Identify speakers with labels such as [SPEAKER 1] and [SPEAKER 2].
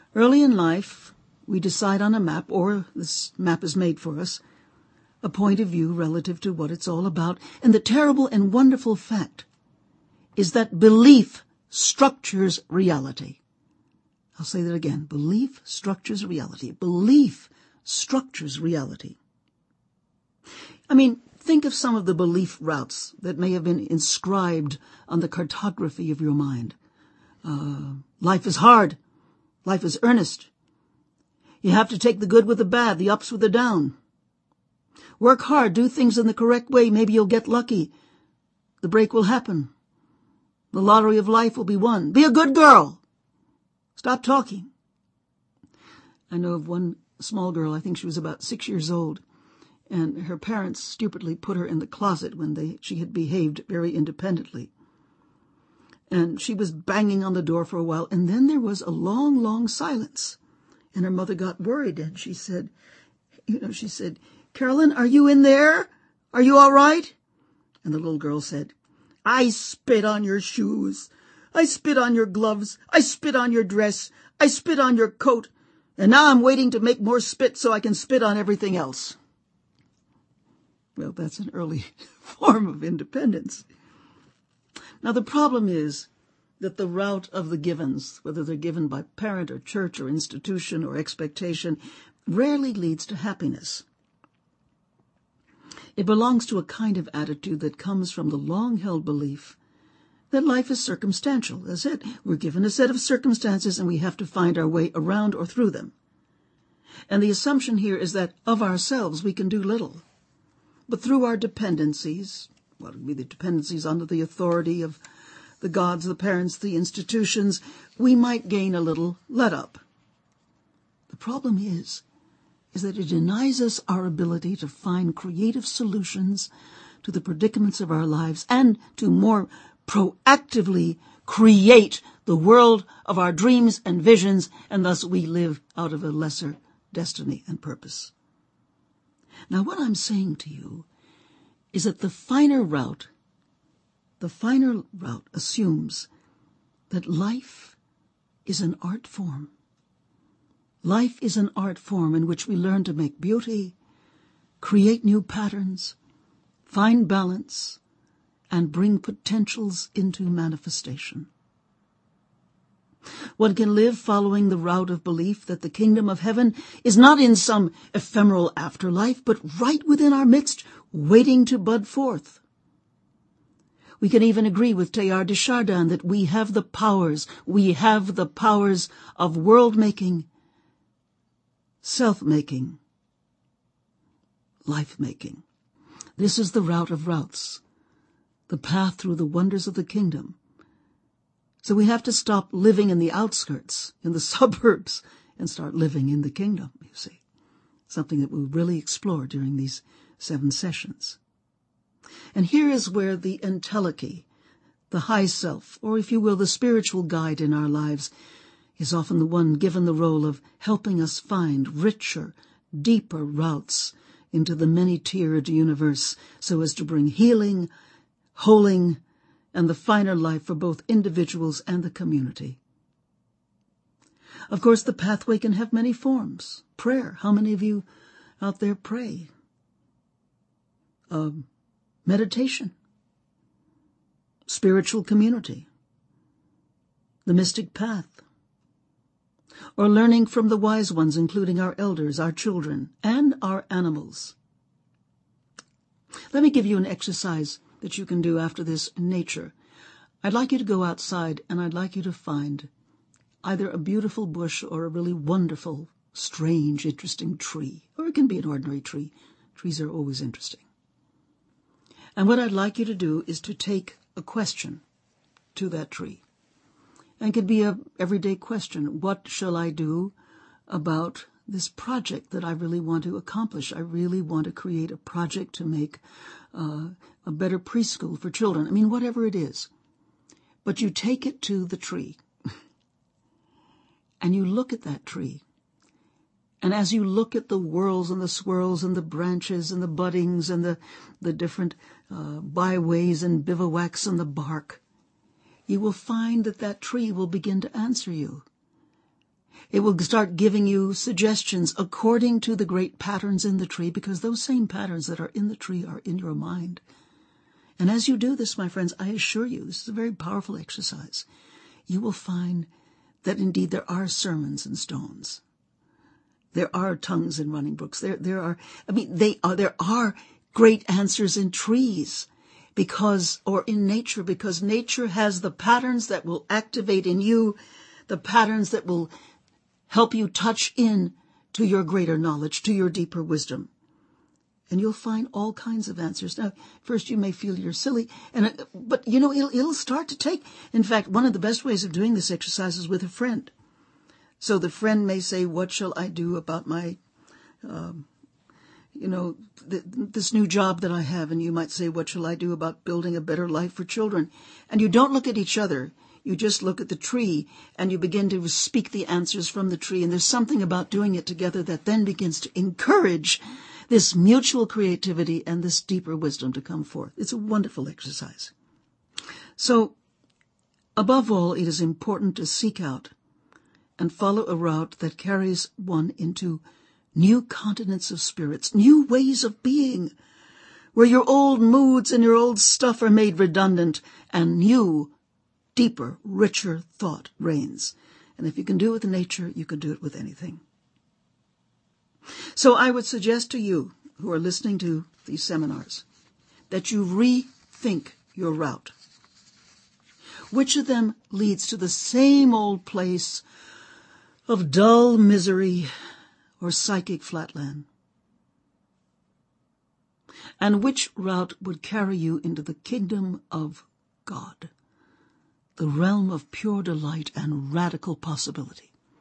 [SPEAKER 1] Early in life, we decide on a map, or this map is made for us, a point of view relative to what it's all about. And the terrible and wonderful fact is that belief structures reality. I'll say that again. Belief structures reality. Belief structures reality. I mean, think of some of the belief routes that may have been inscribed on the cartography of your mind. Life is hard. Life is earnest. You have to take the good with the bad, the ups with the down. Work hard, do things in the correct way. Maybe you'll get lucky. The break will happen. The lottery of life will be won. Be a good girl. Stop talking. I know of one small girl, I think she was about 6 years old, and her parents stupidly put her in the closet when she had behaved very independently. And she was banging on the door for a while, and then there was a long, long silence. And her mother got worried, and she said, "Carolyn, are you in there? Are you all right?" And the little girl said, "I spit on your shoes. I spit on your gloves. I spit on your dress. I spit on your coat. And now I'm waiting to make more spit so I can spit on everything else." Well, that's an early form of independence. Now, the problem is that the route of the givens, whether they're given by parent or church or institution or expectation, rarely leads to happiness. It belongs to a kind of attitude that comes from the long-held belief that life is circumstantial. That's it. We're given a set of circumstances and we have to find our way around or through them. And the assumption here is that of ourselves we can do little. But through our dependencies, what would be the dependencies under the authority of the gods, the parents, the institutions, we might gain a little let-up. The problem is that it denies us our ability to find creative solutions to the predicaments of our lives and to more proactively create the world of our dreams and visions, and thus we live out of a lesser destiny and purpose. Now, what I'm saying to you is that the finer route assumes that life is an art form. Life is an art form in which we learn to make beauty, create new patterns, find balance, and bring potentials into manifestation. One can live following the route of belief that the kingdom of heaven is not in some ephemeral afterlife, but right within our midst, waiting to bud forth. We can even agree with Teilhard de Chardin that we have the powers of world-making, self-making, life-making. This is the route of routes, the path through the wonders of the kingdom. So we have to stop living in the outskirts, in the suburbs, and start living in the kingdom, you see. Something that we'll really explore during these 7 sessions. And here is where the entelechy, the high self, or if you will, the spiritual guide in our lives, is often the one given the role of helping us find richer, deeper routes into the many-tiered universe so as to bring healing, holing, and the finer life for both individuals and the community. Of course, the pathway can have many forms. Prayer. How many of you out there pray? Meditation. Spiritual community. The mystic path. Or learning from the wise ones, including our elders, our children, and our animals. Let me give you an exercise that you can do after this in nature. I'd like you to go outside and I'd like you to find either a beautiful bush or a really wonderful, strange, interesting tree. Or it can be an ordinary tree. Trees are always interesting. And what I'd like you to do is to take a question to that tree. And it could be an everyday question. What shall I do about this project that I really want to accomplish? I really want to create a project to make a better preschool for children. I mean, whatever it is. But you take it to the tree. And you look at that tree. And as you look at the whorls and the swirls and the branches and the buddings and the different byways and bivouacs and the bark, you will find that tree will begin to answer you. It will start giving you suggestions according to the great patterns in the tree, because those same patterns that are in the tree are in your mind. And as you do this, my friends, I assure you, this is a very powerful exercise. You will find that indeed there are sermons in stones. There are tongues in running brooks. There are great answers in trees or in nature, because nature has the patterns that will activate in you, the patterns that will help you touch in to your greater knowledge, to your deeper wisdom. And you'll find all kinds of answers. Now, first you may feel you're silly, but it'll start to take. In fact, one of the best ways of doing this exercise is with a friend. So the friend may say, "What shall I do about my, this new job that I have?" And you might say, "What shall I do about building a better life for children?" And you don't look at each other. You just look at the tree, and you begin to speak the answers from the tree. And there's something about doing it together that then begins to encourage this mutual creativity and this deeper wisdom to come forth. It's a wonderful exercise. So, above all, it is important to seek out and follow a route that carries one into new continents of spirits, new ways of being, where your old moods and your old stuff are made redundant, and new, deeper, richer thought reigns. And if you can do it with nature, you can do it with anything. So I would suggest to you who are listening to these seminars that you rethink your route. Which of them leads to the same old place of dull misery or psychic flatland? And which route would carry you into the kingdom of God, the realm of pure delight and radical possibility?